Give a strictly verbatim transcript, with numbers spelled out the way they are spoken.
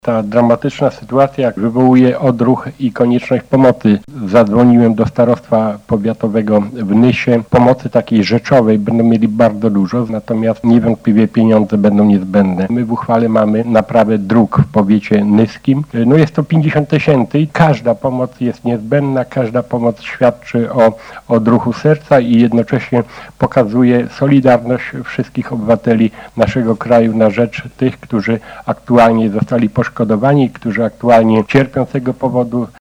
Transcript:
Ta dramatyczna sytuacja wywołuje odruch i konieczność pomocy. Zadzwoniłem do starostwa powiatowego w Nysie. Pomocy takiej rzeczowej będą mieli bardzo dużo, natomiast niewątpliwie pieniądze będą niezbędne. My w uchwale mamy naprawę dróg w powiecie nyskim. No jest to pięćdziesiąt tysięcy i każda pomoc jest niezbędna, każda pomoc świadczy o odruchu serca i jednocześnie pokazuje solidarność wszystkich obywateli naszego kraju na rzecz tych, którzy aktualnie zostali poszkodowani, którzy aktualnie cierpią z tego powodu.